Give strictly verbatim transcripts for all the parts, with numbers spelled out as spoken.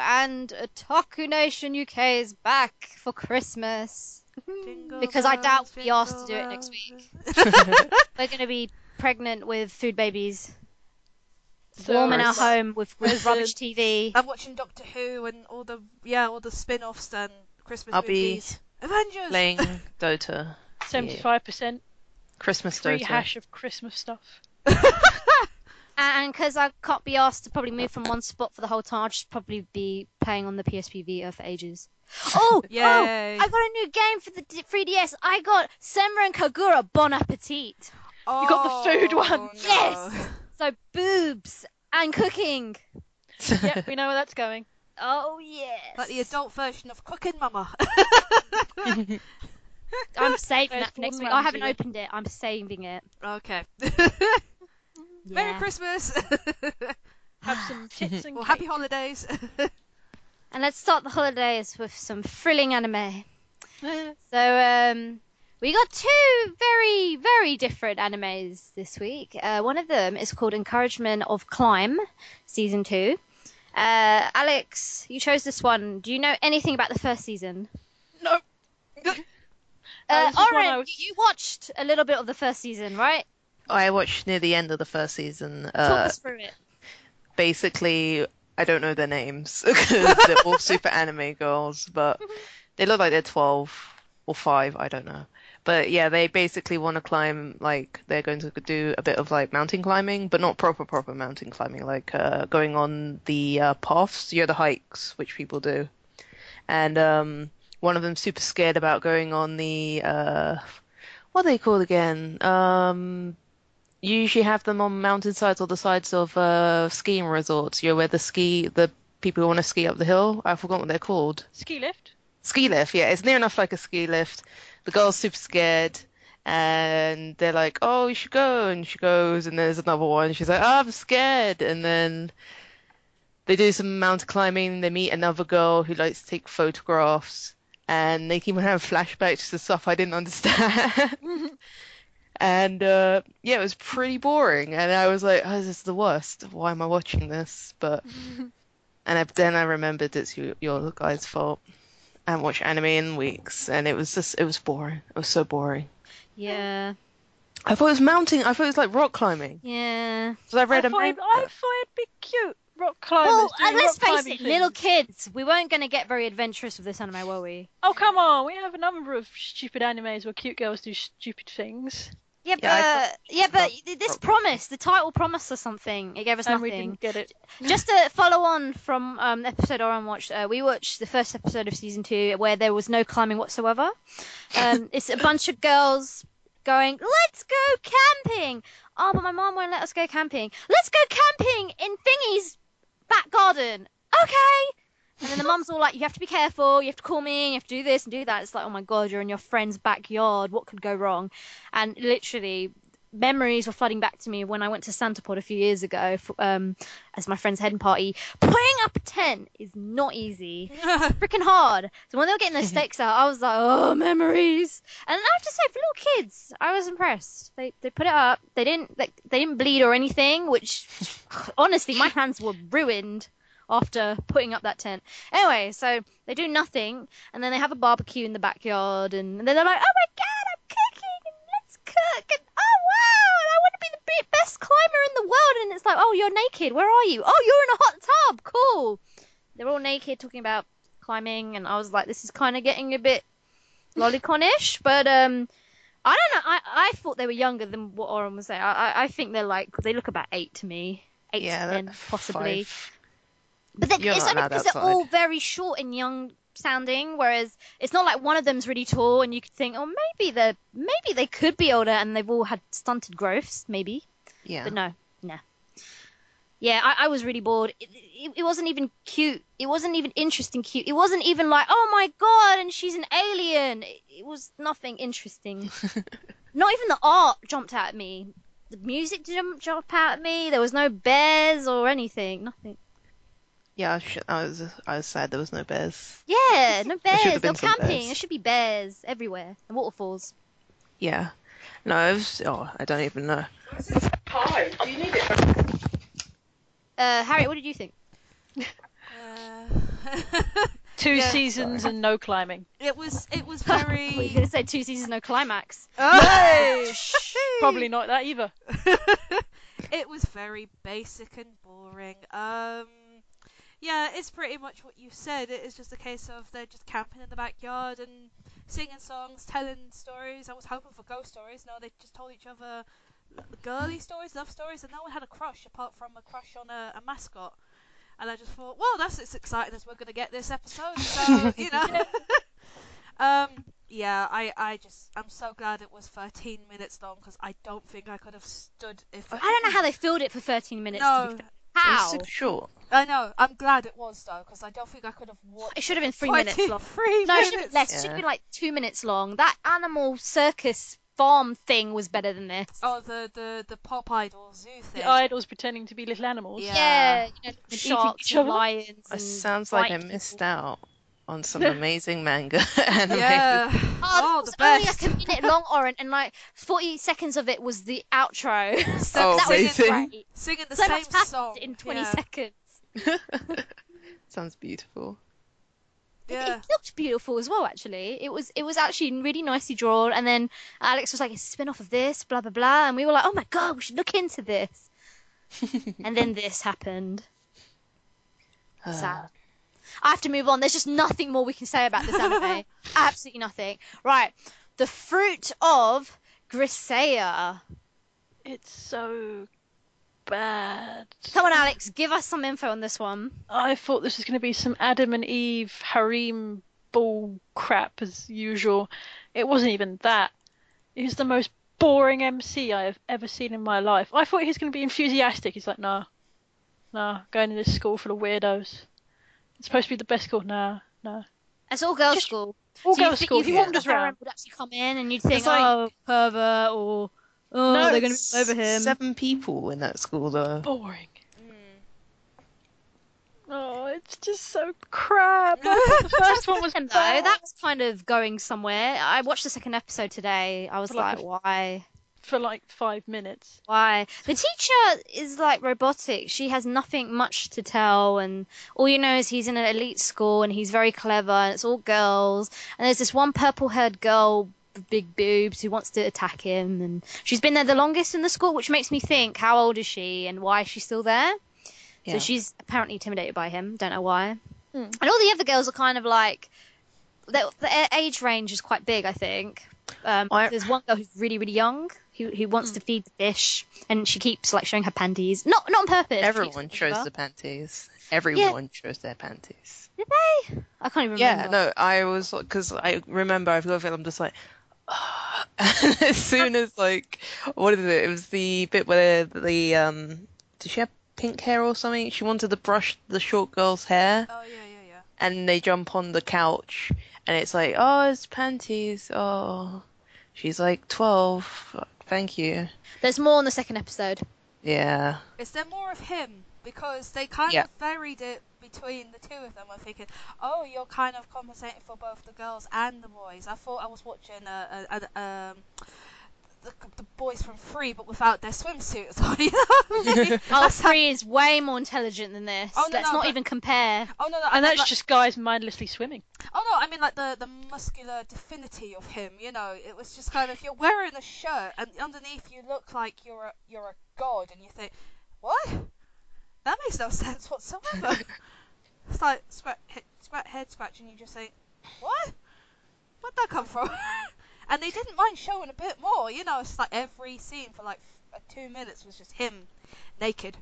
and Otaku Nation U K is back for Christmas. Jingle Because I doubt bells, we'll be asked to do jingle it next bells. week. We're going to be pregnant with food babies, So, warm in our like, home with, with rubbish resident- T V. I'm watching Doctor Who and all the yeah all the spin-offs and Christmas I'll be movies. Avengers. Playing Dota. seventy-five percent Christmas free Dota. hash of Christmas stuff. And because I can't be asked to probably move from one spot for the whole time, I'll just probably be playing on the P S P Vita for ages. Oh, Yay. oh! I got a new game for the D- three D S. I got Senran Kagura Bon Appetit. Oh, got the food one. no. Yes! So boobs and cooking. Yep, we know where that's going. Oh yes. Like the adult version of Cooking Mama. I'm saving There's that for next Gordon week. I haven't Ramsay. opened it. I'm saving it. Okay. Yeah. Merry Christmas. Have some tits and Well, cake. happy holidays. And let's start the holidays with some thrilling anime. So, um, we got two very, very different animes this week. Uh, one of them is called Encouragement of Climb, Season two. Uh, Alex, you chose this one. Do you know anything about the first season? No. Uh, this is one Oren, I was- you watched a little bit of the first season, right? I watched near the end of the first season. Talk Uh, us through it. basically, I don't know their names because they're all super anime girls, but they look like they're twelve or five. I don't know. But yeah, they basically want to climb, like, they're going to do a bit of, like, mountain climbing, but not proper, proper mountain climbing, like, uh, going on the uh, paths, you know, the hikes, which people do. And um, one of them's super scared about going on the, uh, what are they called again? Um, you usually have them on mountainsides or the sides of uh, skiing resorts, you know, where the ski, the people who want to ski up the hill, I forgot what they're called. Ski lift. Ski lift, yeah, it's near enough like a ski lift. The girl's super scared, and they're like, "Oh, you should go," and she goes, and there's another one. She's like, "Oh, I'm scared," and then they do some mountain climbing. They meet another girl who likes to take photographs, and they keep on having flashbacks to stuff I didn't understand. And uh, yeah, it was pretty boring, and I was like, "Oh, this is the worst. Why am I watching this?" But and I, then I remembered it's you, your guys' fault. I haven't watched anime in weeks, and it was just, it was boring. It was so boring. Yeah. I thought it was mounting. I thought it was like rock climbing. Yeah. Because I read I a thought, manga. it'd, I thought it'd be cute. Rock climbers Well, doing and let's rock face climbing it, little things. kids, we weren't going to get very adventurous with this anime, were we? Oh, come on. We have a number of stupid animes where cute girls do stupid things. Yeah, but, Yeah, I thought- yeah, but thought- this promise, the title promised us something. It gave us And we nothing. didn't get it. Just to follow on from um, the episode Oren watched, uh, we watched the first episode of season two where there was no climbing whatsoever. Um, it's a bunch of girls going, "Let's go camping." Oh, but my mom won't let us go camping. Let's go camping in Thingy's back garden. Okay. And then the mum's all like, "You have to be careful. You have to call me. You have to do this and do that." It's like, oh my god, you're in your friend's backyard. What could go wrong? And literally, memories were flooding back to me when I went to Santapod a few years ago for, um, as my friend's heading party. Putting up a tent is not easy. Freaking hard. So when they were getting their stakes out, I was like, oh, memories. And I have to say, for little kids, I was impressed. They they put it up. They didn't like they didn't bleed or anything, which honestly, my hands were ruined after putting up that tent. Anyway, so they do nothing, and then they have a barbecue in the backyard, and, and then they're like, oh my god, I'm cooking, and let's cook, and oh wow, and I want to be the be- best climber in the world, and it's like, oh, you're naked, where are you? Oh, you're in a hot tub, cool. They're all naked talking about climbing, and I was like, this is kind of getting a bit lolicon-ish, but um, I don't know, I, I thought they were younger than what Oren was saying. I, I, I think they're like, they look about eight to me, eight Yeah, to ten, that- possibly. five. But then You're it's not only allowed because they're outside. all very short and young sounding, whereas it's not like one of them's really tall and you could think, oh, maybe they're maybe they could be older and they've all had stunted growths, maybe. Yeah. But no, no. Yeah, I, I was really bored. It, it, it wasn't even cute. It wasn't even interesting cute. It wasn't even like, oh my god, and she's an alien. It, it was nothing interesting. Not even the art jumped out at me. The music didn't jump out at me. There was no bears or anything. Nothing. Yeah, I, sh- I was I was sad there was no bears. Yeah, no There should bears. have They're been some camping. bears. There should be bears everywhere. And waterfalls. Yeah. No, it was, oh, I don't even know. Hi, do you need it? Uh, Harry, what did you think? Uh, Two Yeah. seasons and no climbing. It was it was Well, you're very. gonna say two seasons, no climax. Oh! Probably not that either. It was very basic and boring. Um, yeah, it's pretty much what you said. It is just a case of they're just camping in the backyard and singing songs, telling stories. I was hoping for ghost stories. No, they just told each other girly stories, love stories, and no one had a crush apart from a crush on a, a mascot. And I just thought, well, that's as exciting as we're going to get this episode. So, you know. um, yeah, I, I just, I'm so glad it was thirteen minutes long because I don't think I could have stood if. I don't know how they filled it for thirteen minutes. To No, be fair. It was How? super short. I know. I'm glad it was though because I don't think I could have watched. It should have been three minutes long. Three No, it should have minutes. been less. It should Yeah. have been like two minutes long. That animal circus farm thing was better than this. Oh, the the the pop idol zoo thing. The idols pretending to be little animals. Yeah. Yeah, you know, And eating sharks each and other. lions. It And sounds like I white missed people. out on some amazing manga anime. Yeah. Oh, Oh, it the was only best. like a minute long, Oren, and like forty seconds of it was the outro. So Oh, that was amazing. great. Singing the So same much happened song in twenty yeah. seconds. Sounds beautiful. It, Yeah. it looked beautiful as well, actually. It was it was actually really nicely drawn. And then Alex was like, "It's a spin off of this, blah blah blah," and we were like, "Oh my god, we should look into this." And then this happened. Sad. I have to move on. There's just nothing more we can say about this anime. Absolutely nothing. Right, the fruit of Grisea. It's so bad. Come on, Alex, give us some info on this one. I thought this was going to be some Adam and Eve harem bull crap as usual. It wasn't even that. It was the most boring M C I have ever seen in my life. I thought he was going to be enthusiastic. He's like, nah, nah, going to this school full of weirdos. It's supposed to be the best school. Nah, nah. It's all girls' Just- school. All So you girls' think- school. you He think wanders the harem around. would actually come in, and you'd think, It's like- oh, pervert, or oh, No, they're going to It's be over him. Seven people in that school, though. Boring. Mm. Oh, it's just so crap. The first one was And though bad. that's kind of going somewhere. I watched the second episode today. I was For like like, why? for like five minutes. Why? The teacher is like robotic. She has nothing much to tell, and all you know is he's in an elite school and he's very clever, and it's all girls. And there's this one purple-haired girl with big boobs who wants to attack him, and she's been there the longest in the school, which makes me think, how old is she and why is she still there? Yeah. So she's apparently intimidated by him. Don't know why. Hmm. And all the other girls are kind of like, the, the age range is quite big, I think. Um, I- There's one girl who's really, really young who who wants to feed the fish, and she keeps like showing her panties. Not not on purpose. she Everyone keeps shows showing the her. panties. Everyone shows their panties. Did they? I can't even Yeah, remember. no, I was because I remember I've got it. I'm just like, and as soon as like, what is it? It was the bit where the um, did she have pink hair or something? She wanted to brush the short girl's hair, Oh yeah, yeah, yeah. and they jump on the couch, and it's like, oh, it's panties. Oh, she's like twelve. Thank you. There's more in the second episode. Yeah. Is there more of him? Because they kind Yeah. of varied it between the two of them. I'm thinking, oh, you're kind of compensating for both the girls and the boys. I thought I was watching a, a, a, um, the, the boys from Free, but without their swimsuits on. You know what I mean? Oh, That's how- Free is way more intelligent than this. Oh, no, Let's no, not but- even compare. Oh no, no, I And meant that's like, just guys mindlessly swimming. oh no, I mean like the the muscular definity of him. You know, it was just kind of you're wearing a shirt and underneath you look like you're a you're a god, and you think, what? That makes no sense whatsoever. It's like scratch, head, scratch, head scratch, and you just think, what? Where'd that come from? And they didn't mind showing a bit more. You know, it's like every scene for like f- uh, two minutes was just him naked.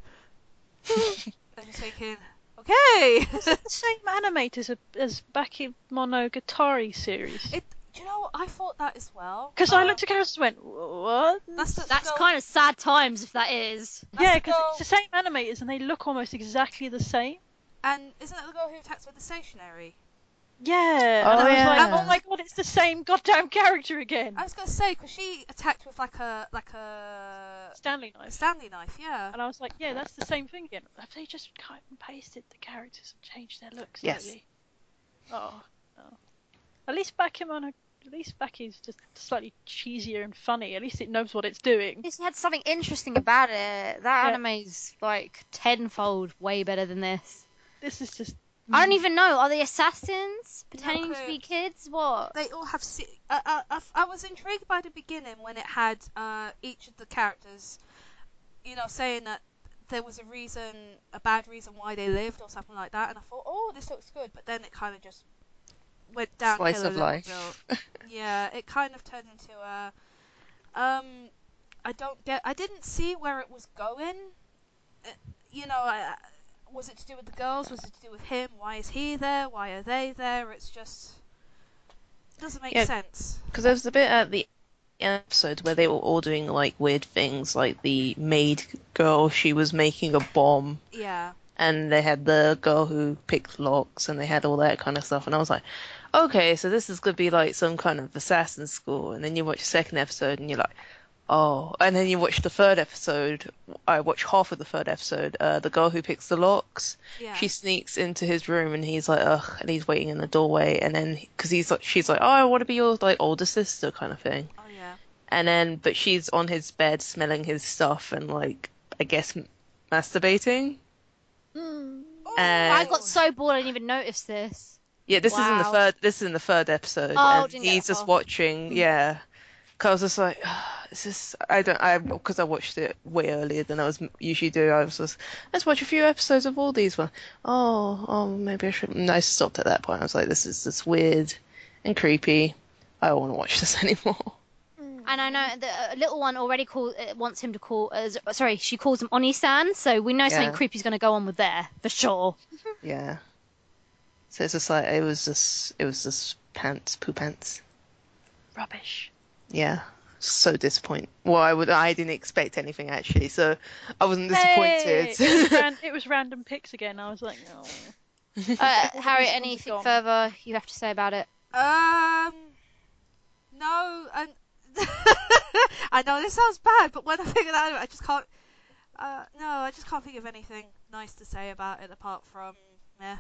And just thinking, okay. Is it the same animators as, as Bakemonogatari series? It, do you know, I thought that as well. Because I Um, looked at characters and went, what? That's the That's girl- kind of sad times if that is. that's Yeah, the because girl- it's the same animators and they look almost exactly the same. And isn't it the girl who attacks with the stationery? Yeah. Oh, and I was like, yeah. oh my god, it's the same goddamn character again. I was gonna say because she attacked with like a like a Stanley knife. Stanley knife, yeah. And I was like, yeah, that's the same thing again. Have they just cut and pasted the characters and changed their looks Yes. slightly? Oh, no. At least Bakemono, at least Baki's just slightly cheesier and funny. At least it knows what it's doing. It's had something interesting about it. That Yeah. anime's like tenfold way better than this. This is just I don't even know. Are they assassins pretending to clue. be kids? What? They all have. Se- uh, uh, uh, I was intrigued by the beginning when it had uh, each of the characters, you know, saying that there was a reason, a bad reason why they lived or something like that, and I thought, oh, this looks good, but then it kind of just went downhill Slice a of little life. bit. Yeah, it kind of turned into a. Um, I don't get. I didn't see where it was going. Uh, you know, I, was it to do with the girls? Was it to do with him? Why is he there? Why are they there? It's just it doesn't make Yeah. sense. Because there was a bit at the episode where they were all doing like weird things, like the maid girl, she was making a bomb, Yeah. and they had the girl who picked locks, and they had all that kind of stuff, and I was like, okay, so this is gonna be like some kind of assassin school, and then you watch the second episode, and you're like, oh, and then you watch the third episode. I watched half of the third episode. Uh, the girl who picks the locks, Yeah. she sneaks into his room, and he's like, ugh, and he's waiting in the doorway, and then because he's like, she's like, oh, I want to be your like older sister kind of thing, Oh yeah. and then but she's on his bed smelling his stuff and like I guess m- masturbating. Mm. Oh, And- I got so bored I didn't even notice this. Yeah, this is in the Wow. third. This is in the third episode, Oh, and didn't get he's that just far. watching. Yeah, because I was just like, is this? I don't. I because I watched it way earlier than I was usually do. I was just let's watch a few episodes of all these ones. Oh, oh, maybe I should. And I stopped at that point. I was like, this is just weird and creepy. I don't want to watch this anymore. And I know the uh, little one already call, uh, wants him to call. Uh, sorry, she calls him Oni-san, so we know something Yeah. creepy's going to go on with there for sure. Yeah. So it's just like it was just it was just pants, poo pants. Rubbish. Yeah. So disappointing. Well, I would I didn't expect anything actually, so I wasn't Hey, disappointed. it, was ran- it was random picks again. I was like, oh. Uh, All Harriet, these ones are anything gone. further you have to say about it? Um. No, and I know this sounds bad, but when I figure that out, I just can't. Uh, no, I just can't think of anything nice to say about it apart from meh.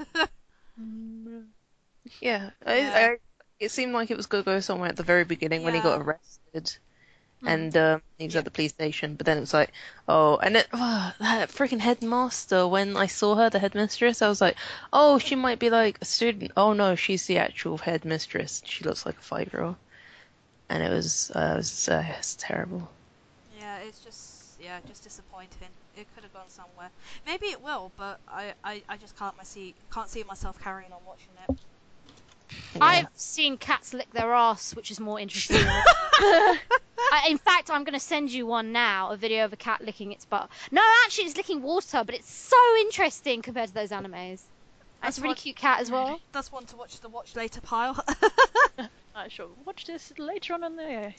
Mm. Yeah, I, Yeah. I, it seemed like it was going to go somewhere at the very beginning when he got Yeah. arrested, Hmm. and um, he was Yeah. at the police station. But then it was like, oh, and it, oh, that freaking headmaster. When I saw her, the headmistress, I was like, oh, she might be like a student. Oh no, she's the actual headmistress. She looks like a five-year-old, and it was, uh, it was, uh, it's terrible. Yeah, it's just yeah, just disappointing. It could have gone somewhere. Maybe it will, but I, I, I just can't my see can't see myself carrying on watching it. Yeah. I've seen cats lick their ass, which is more interesting. I, in fact, I'm going to send you one now, a video of a cat licking its butt. No, actually, it's licking water, but it's so interesting compared to those animes. And That's it's a really what- cute cat as well. That's one to watch the watch later pile. I shall watch this later on in the day.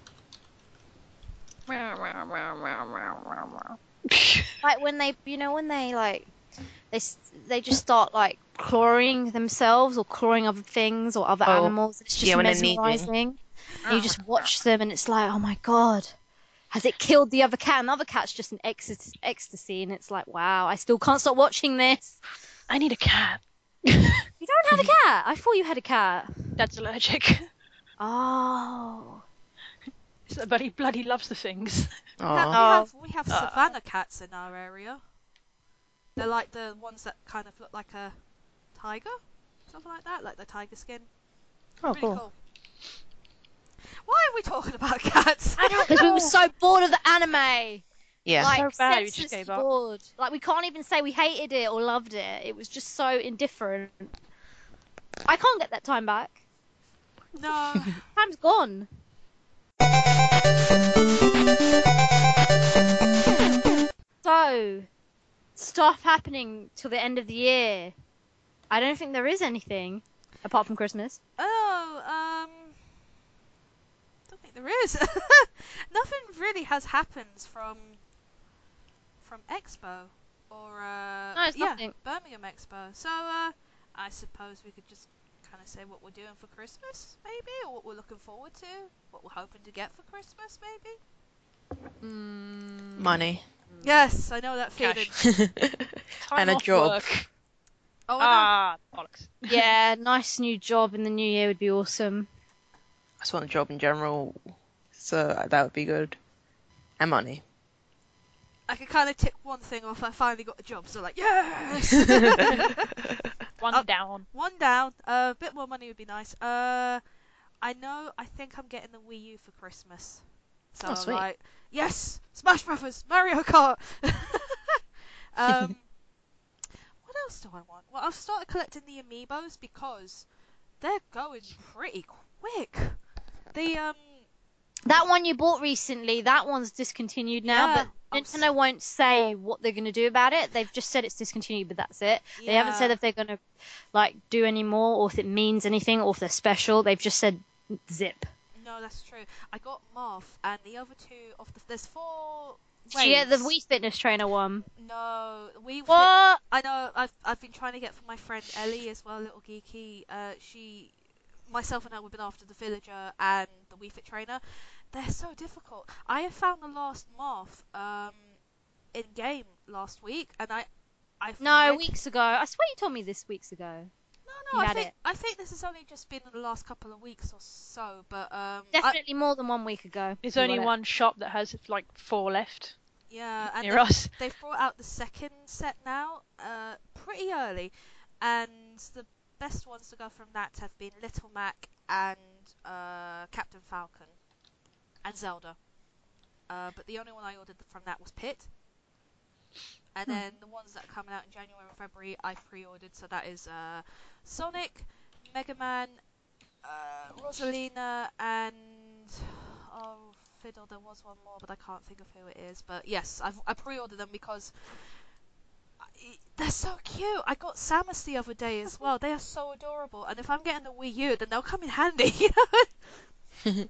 Like when they, you know, when they like, they s- they just start like clawing themselves or clawing other things or other Oh, animals. It's just yeah, when they're kneading. mesmerizing. And you just watch them, and it's like, oh my god, has it killed the other cat? And the other cat's just in ecstasy, ecstasy, and it's like, wow, I still can't stop watching this. I need a cat. You don't have a cat? I thought you had a cat. Dad's allergic. Oh. But he bloody loves the things. We have, we Aw. have, we have Uh. savannah cats in our area. They're like the ones that kind of look like a tiger, something like that, like the tiger skin. Oh, Really cool. cool. Why are we talking about cats? I don't Because we know. were so bored of the anime. Yeah. Like, So bad, we just senselessly gave up. bored. Like, we can't even say we hated it or loved it. It was just so indifferent. I can't get that time back. No. Time's gone. So, stuff happening till the end of the year. I don't think there is anything apart from Christmas. Oh, um, don't think there is. Nothing really has happened from from Expo or uh, No, it's yeah, nothing. Birmingham Expo. So uh, I suppose we could just kind of say what we're doing for Christmas, maybe, or what we're looking forward to, what we're hoping to get for Christmas, maybe. Mm, Money. Yes, I know that feeling. Cash. Time And a off job. work. Oh, I know. Ah, bollocks. Yeah, nice new job in the new year would be awesome. I just want a job in general, so that would be good. And money. I can kind of tick one thing off. I finally got a job, so like, yes! One Uh, down. One down. A uh, bit more money would be nice. Uh, I know. I think I'm getting the Wii U for Christmas. So Oh, sweet. like, yes, Smash Brothers, Mario Kart. um, what else do I want? Well, I've started collecting the amiibos because they're going pretty quick. The um, That one you bought recently, that one's discontinued now, Yeah, but I'm s- Nintendo won't say what they're going to do about it. They've just said it's discontinued, but that's it. They haven't said Yeah. if they're going to like do any more or if it means anything or if they're special. They've just said zip. no, that's true. I got Marth and the other two of the. There's four. Did you get the waves. Wii Fitness Trainer one? No, we. What? I know. I've I've been trying to get for my friend Ellie as well, little geeky. Uh, she, myself and her, we've been after the Villager and the Wii Fit Trainer. They're so difficult. I have found the last Marth um in game last week, and I, I've No, read- weeks ago. I swear you told me this weeks ago. No, you no. I had think it. I think this has only just been in the last couple of weeks or so. But um, I- Definitely more than one week ago. There's You only got it. one shop that has like four left yeah, and near they- us. They've brought out the second set now, uh, pretty early, and the best ones to go from that have been Little Mac and uh, Captain Falcon and Zelda. Uh, but the only one I ordered from that was Pit. And Hmm. then the ones that are coming out in January and February, I pre-ordered. So that is uh, Sonic, Mega Man, uh, Rosalina, and oh, Fiddle. There was one more, but I can't think of who it is. But yes, I've, I pre-ordered them because I- they're so cute. I got Samus the other day as well. They are so adorable. And if I'm getting the Wii U, then they'll come in handy. You know?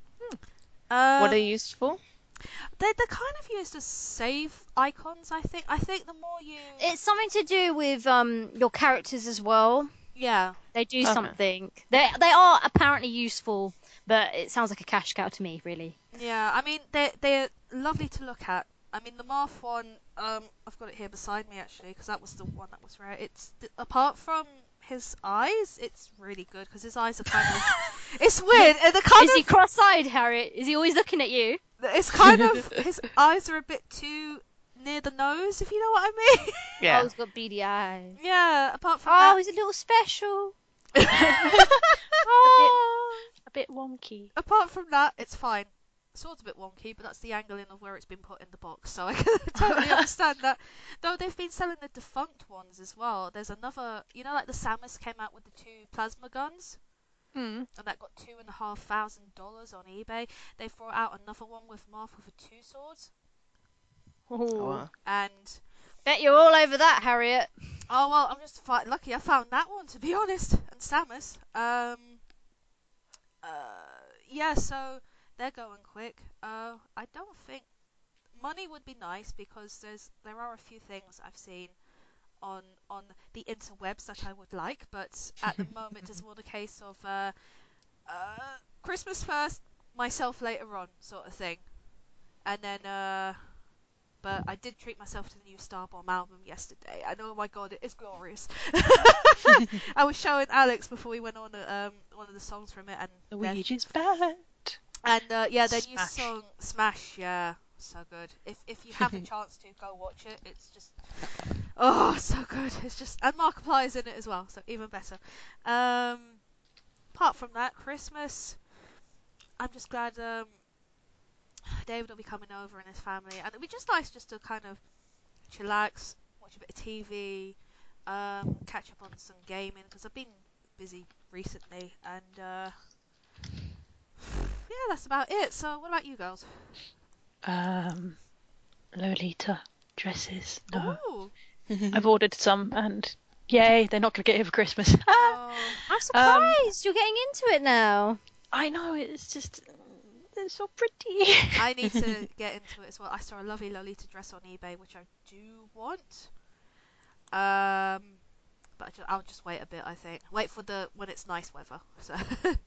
um, What are you used for? They're, they're kind of used as save icons, I think. I think the more you... It's something to do with um your characters as well. Yeah. They do Okay. something. They they are apparently useful, but it sounds like a cash cow to me, really. Yeah, I mean, they're, they're lovely to look at. I mean, the Marth one, um, I've got it here beside me, actually, because that was the one that was rare. It's, apart from his eyes, it's really good, because his eyes are kind of... It's weird, and they're kind Is of... he cross-eyed, Harriet? Is he always looking at you? It's kind of... His eyes are a bit too near the nose, if you know what I mean. Oh, Yeah. he's got beady eyes. Yeah, apart from Oh, that... he's a little special. Oh. A bit wonky. Apart from that, it's fine. The sword's a bit wonky, but that's the angling of where it's been put in the box, so I can totally understand that. Though they've been selling the defunct ones as well. There's another, you know, like the Samus came out with the two plasma guns, Hmm. and that got two and a half thousand dollars on eBay. They brought out another one with Marth with the two swords, Oh, wow. and Bet you're all over that, Harriet. oh well, I'm just fi- lucky I found that one, to be honest, and Samus. Um, uh, yeah, so they're going quick. Uh, I don't think money would be nice because there's there are a few things I've seen on on the interwebs that I would like, but at the moment it's more the case of uh, uh, Christmas first, myself later on, sort of thing. And then, uh, but I did treat myself to the new Starbomb album yesterday. And oh my god, it is glorious. I was showing Alex before we went on uh, um, one of the songs from it, and The their- Ouija's bad. and uh, yeah, their new Smash. song Smash, yeah, so good. If if you have the chance to go watch it, it's just oh so good. It's just and Markiplier's in it as well, so even better. Um, apart from that, Christmas, I'm just glad um, David will be coming over and his family, and it'll be just nice just to kind of chillax, watch a bit of T V, um, catch up on some gaming because I've been busy recently, and uh, yeah, that's about it. So, what about you girls? Um, Lolita dresses. No. Ooh. I've ordered some, and yay, they're not going to get here for Christmas. Oh. I'm surprised you're getting into it now. I know, it's just they're so pretty. I need to get into it as well. I saw a lovely Lolita dress on eBay, which I do want. Um, but I ju- I'll just wait a bit. I think wait for the when it's nice weather. So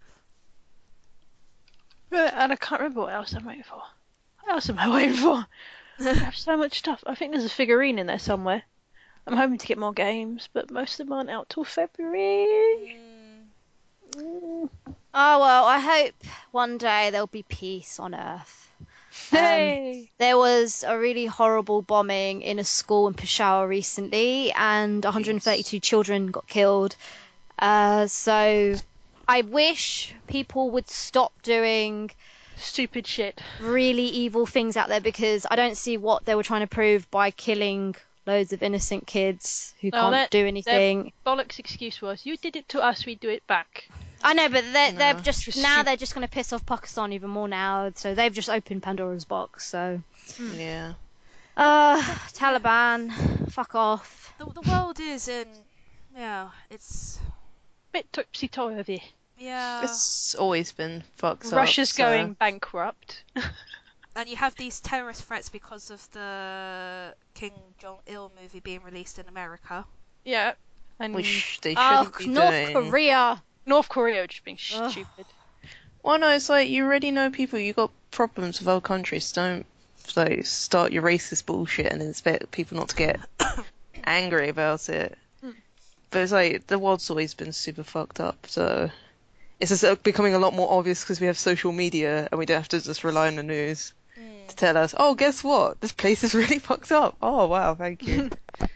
Right, and I can't remember what else I'm waiting for. What else am I waiting for? I have so much stuff. I think there's a figurine in there somewhere. I'm hoping to get more games, but most of them aren't out till February. Mm, Mm. Oh well, I hope one day there'll be peace on Earth. Hey! There was a really horrible bombing in a school in Peshawar recently, and one hundred thirty-two children got killed. Uh, so I wish people would stop doing Stupid shit. really evil things out there, because I don't see what they were trying to prove by killing loads of innocent kids who No, can't that- do anything. Bollocks excuse was, you did it to us, we do it back. I know, but they're, they're No. just Just now stupid. they're just going to piss off Pakistan even more now. So they've just opened Pandora's box. So, Yeah. uh, Taliban, fuck off. The, the world is in. Yeah, it's. Bit topsy-turvy. Yeah. It's always been fucked up. Russia's so- going bankrupt. And you have these terrorist threats because of the King Jong-il movie being released in America. Yeah. And Which they Oh, shouldn't be North doing. Korea. North Korea just being Ugh. stupid. Well, no, it's like you already know people. You got problems with other countries. Don't like start your racist bullshit and expect people not to get angry about it. Hmm. But it's like the world's always been super fucked up. So it's just uh, becoming a lot more obvious because we have social media and we don't have to just rely on the news to tell us, oh, guess what? This place is really fucked up. Oh, wow, thank you.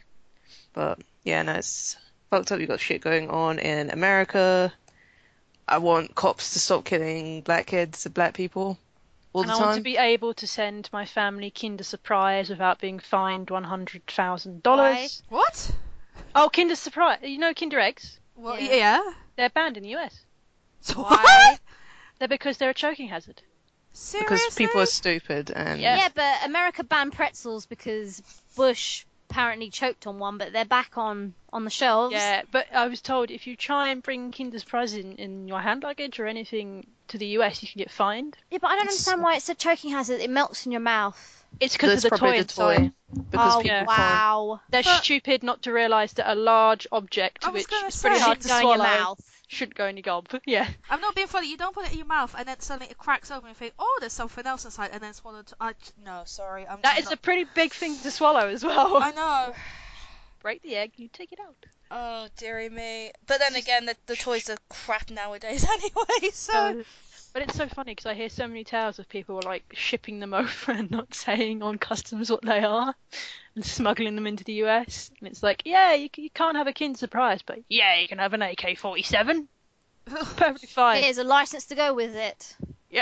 But yeah, no, it's fucked up. You got shit going on in America. I want cops to stop killing black kids and black people all And the I time. want to be able to send my family Kinder Surprise without being fined one hundred thousand Why? dollars. What? Oh, Kinder Surprise. You know Kinder Eggs? Well, Yeah. yeah. They're banned in the U S. So Why? what? They're because they're a choking hazard. Seriously? Because people are stupid and Yeah. Yeah, but America banned pretzels because Bush apparently choked on one, but they're back on on the shelves. Yeah, but I was told if you try and bring Kinder Surprise in, in your hand luggage or anything to the U S, you can get fined. Yeah, but I don't It's- understand why it's a choking hazard. It melts in your mouth. It's because of that's the probably toy the toy. inside. Because Oh people yeah. can't. wow! They're But- stupid not to realise that a large object, I was which gonna is pretty say- hard Shouldn't to go in your swallow, mouth. shouldn't go in your gob. Yeah. I'm not being funny. You don't put it in your mouth and then suddenly it cracks open and you think, oh, there's something else inside, and then swallowed. I no, sorry. I'm That I'm is a not- pretty big thing to swallow as well. I know. Break the egg, you take it out. Oh, dearie me. But then again, the, the toys are crap nowadays anyway, so. Uh, but it's so funny because I hear so many tales of people like shipping them over and not saying on customs what they are and smuggling them into the U S. And it's like, yeah, you, c- you can't have a Kinder Surprise, but yeah, you can have an A K forty-seven. Perfectly fine. Here's a license to go with it.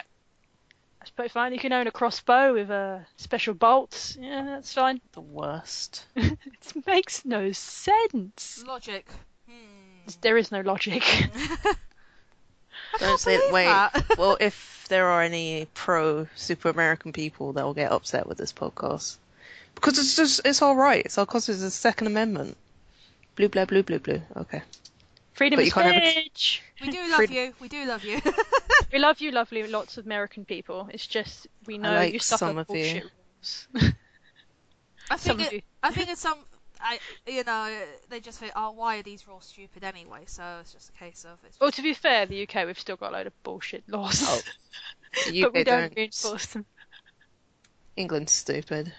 That's perfectly fine. You can own a crossbow with uh, special bolts. Yeah, that's fine. The worst. It makes no sense. Logic. Hmm. There is no logic. I Don't can't say believe wait. that. Well, if there are any pro super American people that will get upset with this podcast, because it's just it's all right. It's all because it's the Second Amendment. Blue, blue, blue, blue, blue. Okay. Freedom But of you can't have a- speech. We do love Freed- you. We do love you. We love you, lovely, lots of American people. It's just we know like you suffer some of you. bullshit rules. I Some think of it, you. I think it's some. I you know they just think, oh, why are these rules stupid anyway? So it's just a case of it's. Well, to be fair, the U K we've still got a load of bullshit laws, Oh, The but we U K don't don't. reinforce them. England's stupid.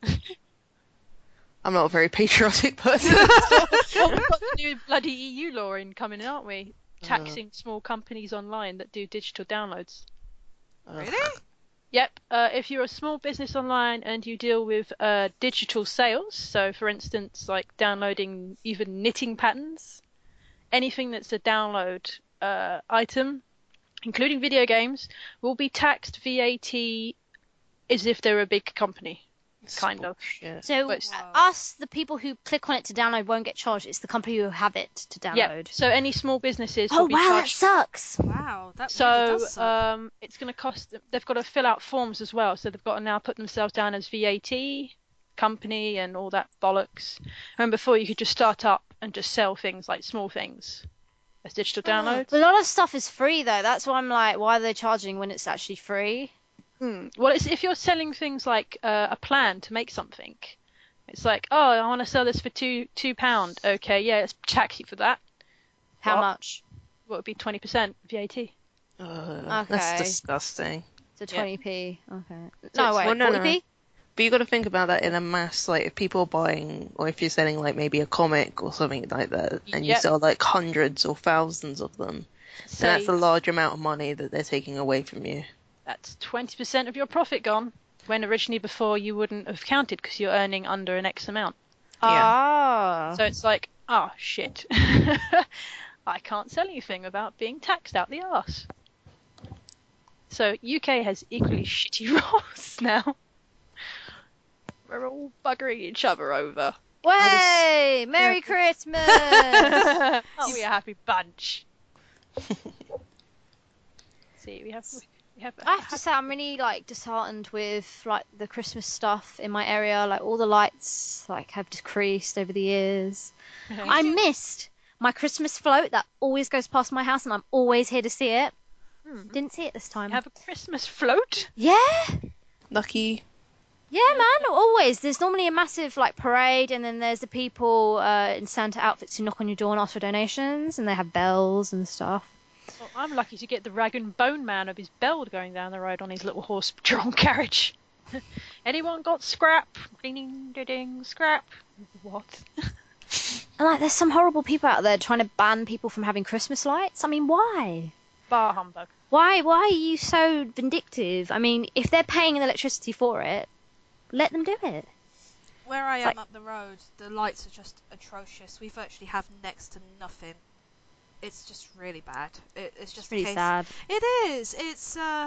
I'm not a very patriotic person. Well, we've got the new bloody E U law in coming, aren't we? Taxing small companies online that do digital downloads. Ugh. Really? Yep. Uh, if you're a small business online and you deal with uh, digital sales, so for instance, like downloading even knitting patterns, anything that's a download uh, item, including video games, will be taxed V A T as if they're a big company. Kind of. Bullshit. So But- uh, us, the people who click on it to download, won't get charged. It's the company who have it to Yeah. download. So any small businesses Oh will be wow, that charged. sucks. Wow, that really So does suck. um, it's going to cost them. They've got to fill out forms as well. So they've got to now put themselves down as V A T company and all that bollocks. And before you could just start up and just sell things like small things as digital downloads. A lot of stuff is free though. That's why I'm like, why are they charging when it's actually free? Hmm. Well, it's, if you're selling things like uh, a plan to make something, it's like, oh, I want to sell this for two two pound. Okay, yeah, let's tax you for that. How What? much? What would be twenty percent V A T? Ugh, That's Okay. disgusting. So Yeah. twenty p. Okay. So No, it's- wait, well, no, no. forty p? But you got to think about that in a mass. Like if people are buying, or if you're selling like maybe a comic or something like that, and you Yep. sell like hundreds or thousands of them, So then that's a large amount of money that they're taking away from you. that's twenty percent of your profit gone. when originally before you wouldn't have counted because you're earning under an X amount. Ah. So it's like, oh shit, I can't sell anything without being taxed out the arse. So U K has equally shitty rules now. We're all buggering each other over. Way! Merry Christmas! Aren't we a happy bunch? See, we have we have. I have to say, I'm really like disheartened with like the Christmas stuff in my area. Like all the lights like have decreased over the years. I missed my Christmas float that always goes past my house, and I'm always here to see it. Hmm. Didn't see it this time. Have a Christmas float? Yeah, Lucky. yeah, man. Always. There's normally a massive like parade, and then there's the people uh, in Santa outfits who knock on your door and ask for donations, and they have bells and stuff. Well, I'm lucky to get the rag and bone man of his bell going down the road on his little horse-drawn carriage. Anyone got scrap? Ding, ding, ding, scrap. What? And like, there's some horrible people out there trying to ban people from having Christmas lights. I mean, why? Bar humbug. Why? Why are you so vindictive? I mean, if they're paying electricity for it, let them do it. Where I am Like- up the road, the lights are just atrocious. We virtually have next to nothing. It's just really bad. It, it's just It's really a case. sad. It is. It's. Uh...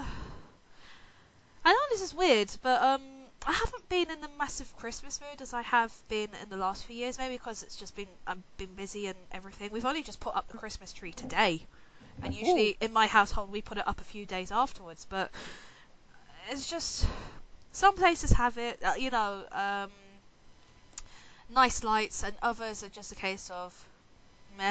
I know this is weird, but um, I haven't been in the massive Christmas mood as I have been in the last few years. Maybe because it's just been I've been busy and everything. We've only just put up the Christmas tree today, and usually in my household we put it up a few days afterwards. But it's just some places have it, uh, you know, um, nice lights, and others are just a case of meh.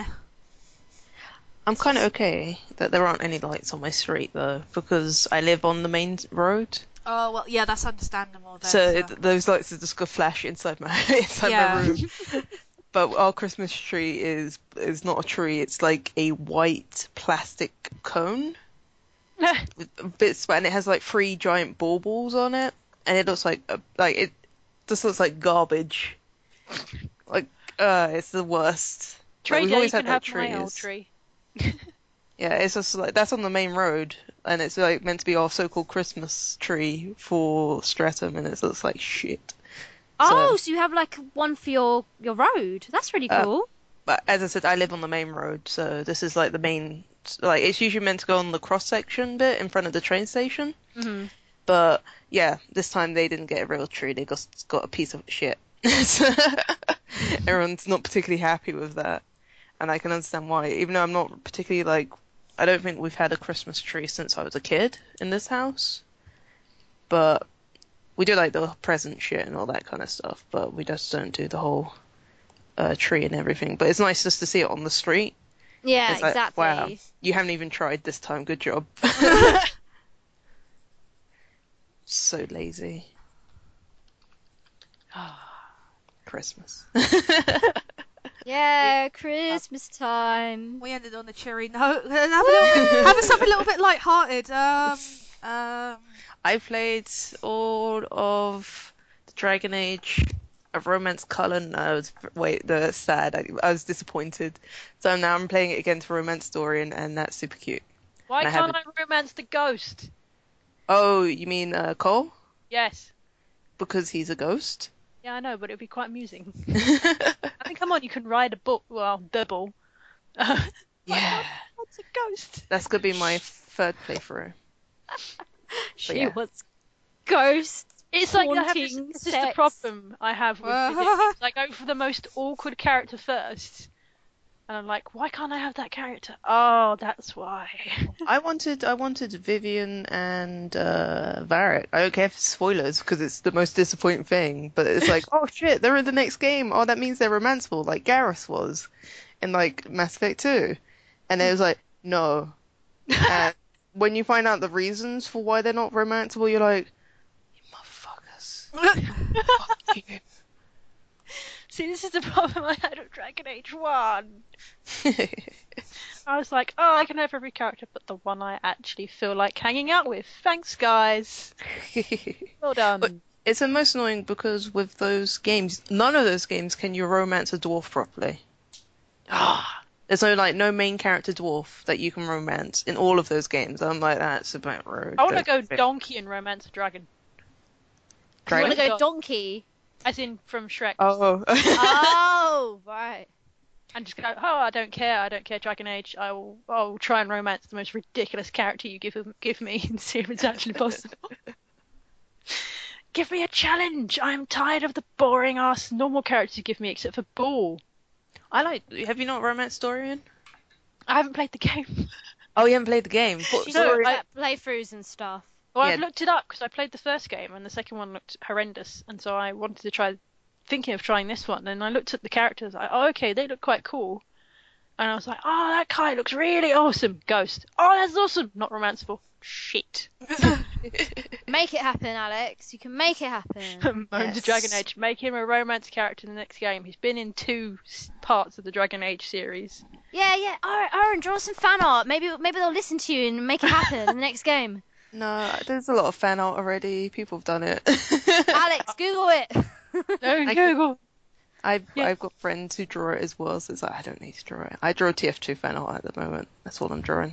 I'm kind of okay that there aren't any lights on my street though, because I live on the main road. Oh well, yeah, that's understandable. Then, So so. it, those lights are just gonna flash inside my inside Yeah. my room. But our Christmas tree is is not a tree. It's like a white plastic cone with bits, and it has like three giant baubles on it, and it looks like a, like it just looks like garbage. Like uh, it's the worst. Like, Trade we've day, you always can had that have my old trees. tree. Yeah, it's just like that's on the main road, and it's like meant to be our so-called Christmas tree for Streatham, and it looks like shit. Oh, so you have like one for your your road. That's really Uh, cool. But as I said, I live on the main road, so this is like the main. Like it's usually meant to go on the cross-section bit in front of the train station. hmm But yeah, this time they didn't get a real tree; they just got a piece of shit. So everyone's not particularly happy with that, and I can understand why. Even though I'm not particularly like, I don't think we've had a Christmas tree since I was a kid in this house. But we do like the present shit and all that kind of stuff. But we just don't do the whole uh, tree and everything. But it's nice just to see it on the street. Yeah, It's like, exactly. wow, you haven't even tried this time. Good job. So lazy. Christmas. Yeah, Christmas time. We ended on a cheery note. have, a little bit, have something a little bit light-hearted. Um, um, I played all of the Dragon Age of Romance Color. No, was, wait, the sad. I, I was disappointed. So now I'm playing it again to Romance Story, and, and that's super cute. Why And I can't I haven't- romance the ghost? Oh, you mean uh, Cole? Yes. Because he's a ghost? Yeah, I know, but it'd be quite amusing. I mean, come on, you can ride a bull. Well, the bull. Uh, Yeah. What's a ghost? That's gonna be my third playthrough. She yeah. was ghost. It's like I have this, haunting this is the sex. problem I have with video games. I go for the most awkward character first. And I'm like, why can't I have that character? Oh, that's why. I wanted I wanted Vivian and uh, Varric. I don't care if it's spoilers because it's the most disappointing thing. But it's like, oh shit, they're in the next game. Oh, that means they're romanceable, like Garrus was in like Mass Effect two. And it was like, no. And when you find out the reasons for why they're not romanceable, you're like, you motherfuckers. Fuck you. See, this is the problem I had with Dragon Age one. I was like, oh, I can have every character but the one I actually feel like hanging out with. Thanks, guys. Well done. But- It's the most annoying because with those games, none of those games can you romance a dwarf properly. Ah, There's no like no main character dwarf that you can romance in all of those games. I'm like, that's about rude. I want to Don't go fit. donkey and romance a dragon. You want to Dragon? go donkey? As in from Shrek. Oh. Oh, right. And just go, oh, I don't care, I don't care, Dragon Age. I will, I will try and romance the most ridiculous character you give give me and see if it's actually possible. Give me a challenge. I'm tired of the boring ass normal characters you give me, except for Bull. I like. Have you not Romance Dorian? I haven't played the game. Oh, you haven't played the game. What- She's No, always I- at playthroughs and stuff. Well, Yeah. I've looked it up because I played the first game and the second one looked horrendous, and so I wanted to try, thinking of trying this one. And I looked at the characters. I, oh, okay, they look quite cool. And I was like, oh, that guy looks really awesome. Ghost. Oh, that's awesome. Not romanceable. Shit. Make it happen, Alex. You can make it happen. Moan to Yes. Dragon Age. Make him a romance character in the next game. He's been in two s- parts of the Dragon Age series. Yeah, yeah. All right, Aaron, draw some fan art. Maybe, maybe they'll listen to you and make it happen in the next game. No, there's a lot of fan art already. People have done it. Alex, Google it. No, I- Google. I've Yeah. I've got friends who draw it as well, so it's like I don't need to draw it. I draw T F two fan art at the moment. That's all I'm drawing.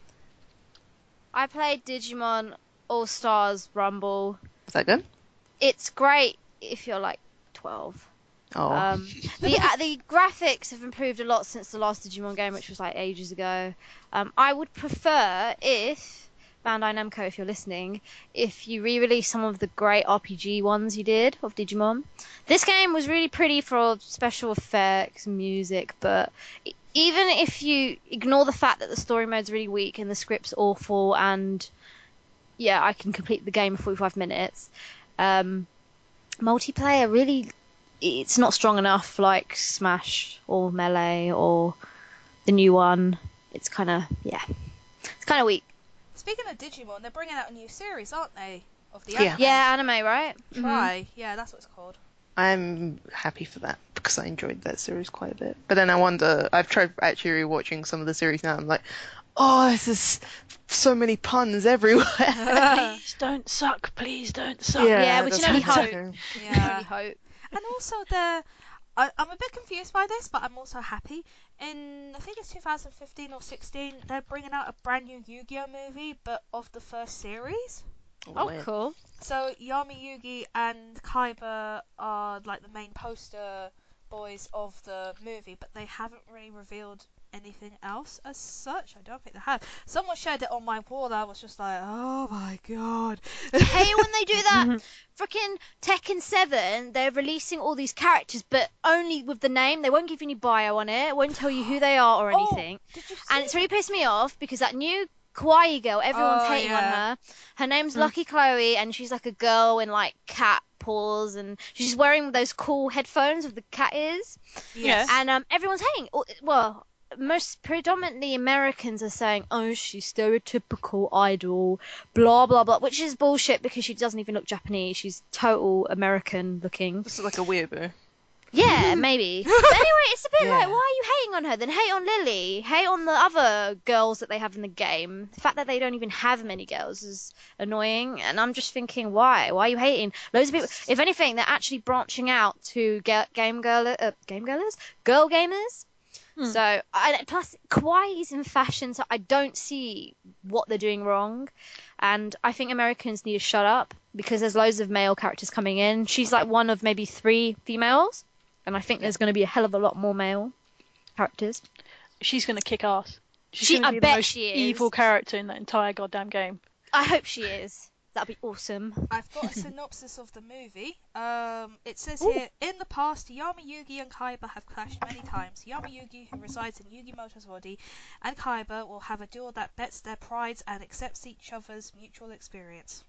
I played Digimon All Stars Rumble. Is that good? It's great if you're like twelve. Oh, Um, the uh, the graphics have improved a lot since the last Digimon game, which was like ages ago. Um, I would prefer if Bandai Namco, if you're listening, if you re-release some of the great R P G ones you did of Digimon. This game was really pretty for special effects and music, but e- even if you ignore the fact that the story mode's really weak and the script's awful, and yeah, I can complete the game in forty-five minutes. Um, multiplayer really, it's not strong enough like Smash or Melee or the new one. It's kind of, yeah, it's kind of weak. Speaking of Digimon, they're bringing out a new series, aren't they? Of the Yeah. anime. Yeah, anime, right? Mhm. Try. Yeah, that's what it's called. I'm happy for that because I enjoyed that series quite a bit. But then I wonder. I've tried actually rewatching some of the series now. I'm like, oh, this is so many puns everywhere. Please don't suck. Please don't suck. Yeah, we that's can only what I'm hope. saying. Yeah. Only hope. And also, they're. I, I'm a bit confused by this, but I'm also happy. In, I think it's two thousand fifteen or sixteen, they're bringing out a brand new Yu-Gi-Oh movie, but of the first series. Oh, Weird. cool. So Yami Yugi and Kaiba are like the main poster boys of the movie, but they haven't really revealed anything else as such. I don't think they have. Someone shared it on my wall. I was just like, oh my god. Hey, when they do that, freaking Tekken seven, they're releasing all these characters, but only with the name. They won't give you any bio on it. Won't tell you who they are or Oh, anything. did you see And it's really pissed me off because that new kawaii girl, everyone's Oh, hating on yeah. her. Her name's Mm. Lucky Chloe, and she's like a girl in like cat paws, and she's wearing those cool headphones with the cat ears. Yes. And um, everyone's hating. Or- Well, most predominantly Americans are saying, "Oh, she's stereotypical idol," blah blah blah, which is bullshit because she doesn't even look Japanese. She's total American looking. This is like a weirdo. Yeah, maybe. But anyway, it's a bit Yeah. like, why are you hating on her? Then hate on Lily. Hate on the other girls that they have in the game. The fact that they don't even have many girls is annoying. And I'm just thinking, why? Why are you hating? Loads of people. If anything, they're actually branching out to get game girl, uh, game girlers, girl gamers. Hmm. So, and plus, kawaii is in fashion, so I don't see what they're doing wrong. And I think Americans need to shut up because there's loads of male characters coming in. She's like one of maybe three females. And I think there's going to be a hell of a lot more male characters. She's gonna kick ass. She's She- gonna I be bet the most she is. evil character in that entire goddamn game. I hope she is. That'd be awesome. I've got a synopsis of the movie. Um, it says Ooh. here, in the past, Yami Yugi and Kaiba have clashed many times. Yami Yugi, who resides in Yugi Moto's body, and Kaiba will have a duel that bets their prides and accepts each other's mutual experience.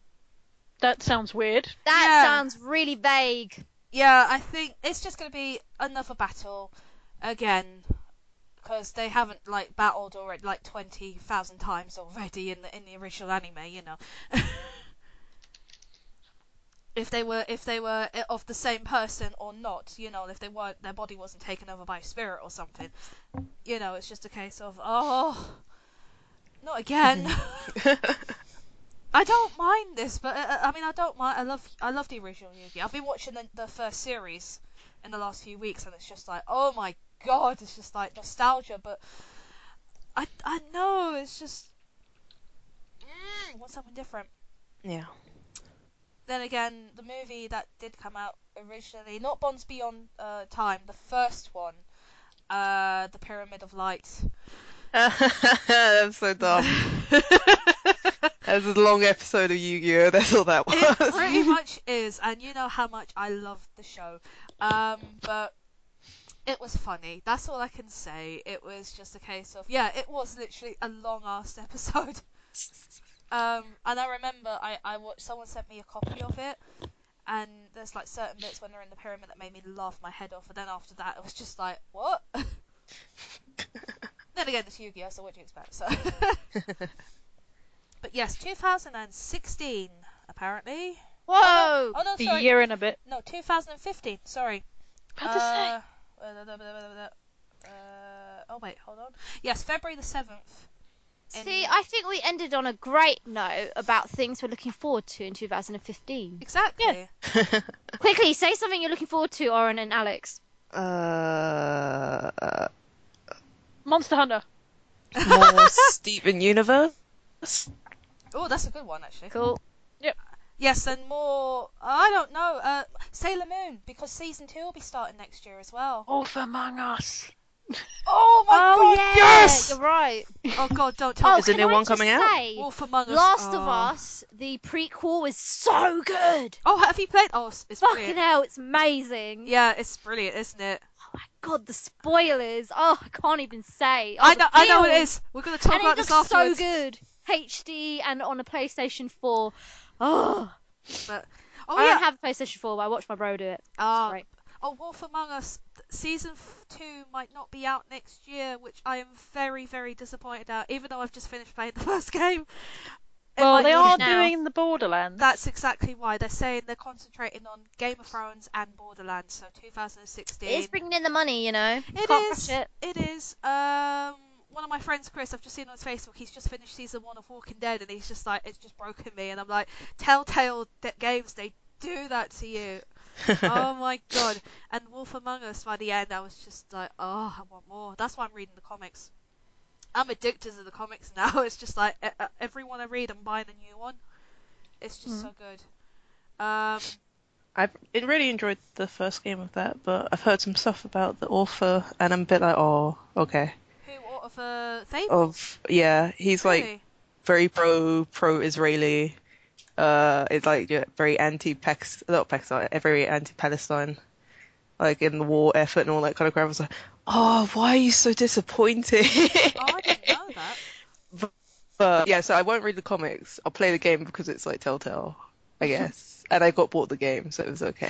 That sounds weird. That Yeah. sounds really vague. Yeah, I think it's just going to be another battle again, because they haven't like battled already like twenty thousand times already in the in the original anime, you know. If they were if they were of the same person or not, you know, if they weren't, their body wasn't taken over by a spirit or something, you know, it's just a case of oh, not again. I don't mind this, but uh, I mean, I don't mind. I love, I love the original Yu-Gi. I've been watching the, the first series in the last few weeks, and it's just like, oh my god, it's just like nostalgia. But I, I know it's just, mm, want something different. Yeah. then again, the movie that did come out originally, not Bonds Beyond uh, Time, the first one, uh, The Pyramid of Light. That's so dumb. That was a long episode of Yu-Gi-Oh! That's all that was. It pretty much is, and you know how much I love the show. Um, but it was funny. That's all I can say. It was just a case of, yeah, it was literally a long-ass episode. Um, and I remember I, I watched, someone sent me a copy of it, and there's like certain bits when they're in the pyramid that made me laugh my head off, and then after that it was just like, what? Then again, it's Yu-Gi-Oh, so what do you expect? So. But yes, two thousand sixteen, apparently. Whoa! Oh no, oh, no A sorry. year and a bit. No, two thousand fifteen, sorry. About to say. Uh, uh, oh wait, hold on. Yes, February the seventh. in- See, I think we ended on a great note about things we're looking forward to in two thousand fifteen. Exactly. Quickly, say something you're looking forward to, Oren and Alex. uh, Monster Hunter. more Steven Universe. Oh, that's a good one actually. Cool. Yes, and more. I don't know. Uh, Sailor Moon, because season two will be starting next year as well. Wolf Among Us. Oh my Oh god! yeah, Yes. you're right. Oh god, don't tell Oh, me. Is a can new I one just coming out? say, Wolf Among Us. Last oh. of Us, the prequel is so good. Oh, have you played? Oh, it's, it's Fucking brilliant. hell, it's amazing. Yeah, it's brilliant, isn't it? Oh my god, the spoilers. Oh, I can't even say. Oh, I the know, I know what it feels. is. We're gonna talk And about it this looks so afterwards. good. H D and on a PlayStation four. Oh, But oh I yeah. don't have a PlayStation four, but I watched my bro do it. It's Ah, great. oh, Wolf Among Us th- season f- two might not be out next year, which I am very, very disappointed at. Even though I've just finished playing the first game. It Well, might they not- are now. doing the Borderlands. That's exactly why they're saying they're concentrating on Game of Thrones and Borderlands. So two thousand sixteen. It is bringing in the money, you know. It Can't is. crush it. It is. Um, one of my friends, Chris, I've just seen on his Facebook. He's just finished season one of Walking Dead, and he's just like, it's just broken me. And I'm like, Telltale de- Games, they do that to you. Oh my god! And Wolf Among Us, by the end, I was just like, oh, I want more. That's why I'm reading the comics. I'm addicted to the comics now. It's just like e- e- every one I read, I'm buying a new one. It's just Mhm. so good. Um, I've really enjoyed the first game of that, but I've heard some stuff about the author, and I'm a bit like, oh, okay. who out of uh, Fable? Of yeah, he's like Really? very pro pro Israeli. Uh, it's like yeah, very anti Pax, not Pakistan, very anti Palestine, like in the war effort and all that kind of crap. I was like, oh, why are you so disappointed? Oh, I didn't know that. But yeah, so I won't read the comics. I'll play the game because it's like Telltale, I guess. And I got bought the game, so it was okay.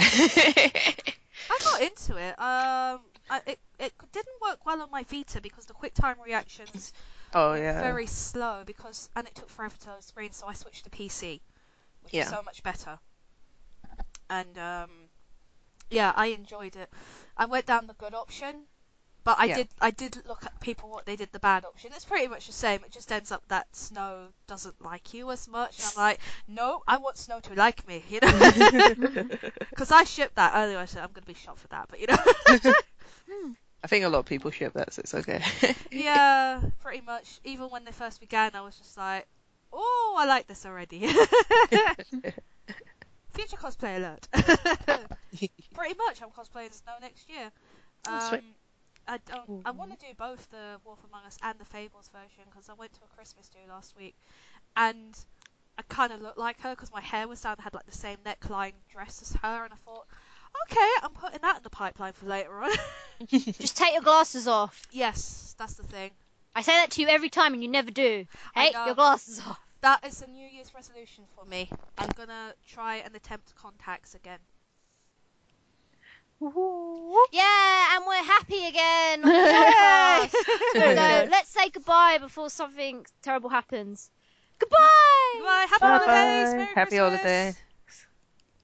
I got into it. Um, I, it it didn't work well on my Vita because the quick time reactions Oh were yeah. very slow because and it took forever to load the screen, so I switched to P C, which Yeah. is so much better. And um, yeah, I enjoyed it. I went down the good option, but I Yeah. did I did look at people what they did the bad option. It's pretty much the same. It just ends up that Snow doesn't like you as much, and I'm like, no, I want Snow to like me, you know. Because I shipped that earlier. I said I'm gonna be shot for that, but you know. I think a lot of people ship that, so it's okay. Yeah, pretty much. Even when they first began, I was just like, oh, I like this already. Future cosplay alert. Pretty much, I'm cosplaying Snow next year. Oh, Um, sweet. I don't. I want to do both the Wolf Among Us and the Fables version because I went to a Christmas do last week, and I kind of looked like her because my hair was down. I had like the same neckline dress as her, and I thought, okay, I'm putting that in the pipeline for later on. Just take your glasses off. Yes, that's the thing. I say that to you every time and you never do. I Take know. your glasses off. That is a New Year's resolution for me. I'm gonna try and attempt contacts again. Yeah, and we're happy again. on the Yay! podcast. There we So go. let's say goodbye before something terrible happens. Goodbye. Goodbye, happy Bye-bye. holidays, Merry Happy Christmas. holiday.